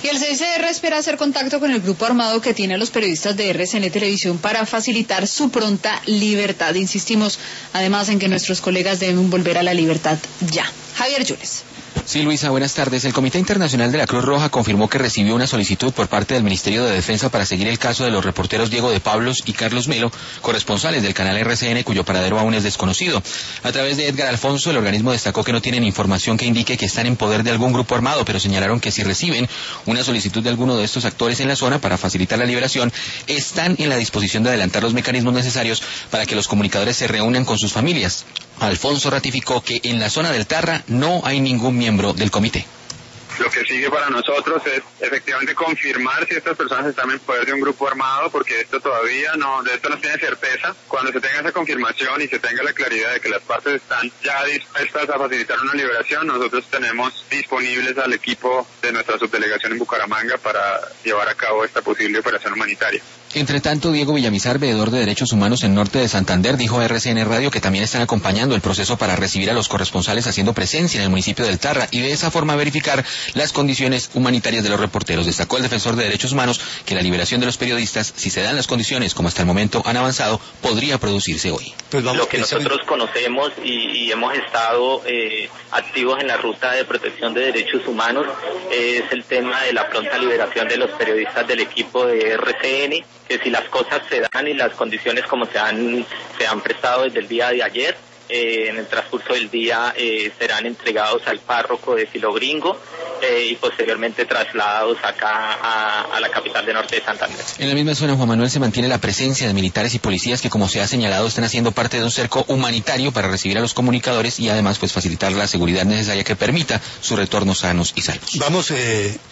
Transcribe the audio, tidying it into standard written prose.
Y el CICR espera hacer contacto con el grupo armado que tiene a los periodistas de RCN Televisión para facilitar su pronta libertad. Insistimos además en que nuestros colegas deben volver a la libertad ya. Javier Yunes. Sí, Luisa, buenas tardes. El Comité Internacional de la Cruz Roja confirmó que recibió una solicitud por parte del Ministerio de Defensa para seguir el caso de los reporteros Diego de Pablos y Carlos Melo, corresponsales del canal RCN, cuyo paradero aún es desconocido. A través de Edgar Alfonso, el organismo destacó que no tienen información que indique que están en poder de algún grupo armado, pero señalaron que si reciben una solicitud de alguno de estos actores en la zona para facilitar la liberación, están en la disposición de adelantar los mecanismos necesarios para que los comunicadores se reúnan con sus familias. Alfonso ratificó que en la zona del Tarra no hay ningún miembro del comité. Lo que sigue para nosotros es efectivamente confirmar si estas personas están en poder de un grupo armado, porque de esto no tiene certeza. Cuando se tenga esa confirmación y se tenga la claridad de que las partes están ya dispuestas a facilitar una liberación, nosotros tenemos disponibles al equipo de nuestra subdelegación en Bucaramanga para llevar a cabo esta posible operación humanitaria. Entre tanto, Diego Villamizar, veedor de Derechos Humanos en Norte de Santander, dijo a RCN Radio que también están acompañando el proceso para recibir a los corresponsales haciendo presencia en el municipio del Tarra y de esa forma verificar las condiciones humanitarias de los reporteros. Destacó el defensor de derechos humanos que la liberación de los periodistas, si se dan las condiciones como hasta el momento han avanzado, podría producirse hoy. Pues lo que nosotros conocemos y hemos estado activos en la ruta de protección de derechos humanos es el tema de la pronta liberación de los periodistas del equipo de RCN, que si las cosas se dan y las condiciones como se han prestado desde el día de ayer, en el transcurso del día serán entregados al párroco de Filogringo y posteriormente trasladados acá a la capital de Norte de Santander. En la misma zona, Juan Manuel, se mantiene la presencia de militares y policías que, como se ha señalado, están haciendo parte de un cerco humanitario para recibir a los comunicadores y además pues facilitar la seguridad necesaria que permita su retorno sanos y salvos. Vamos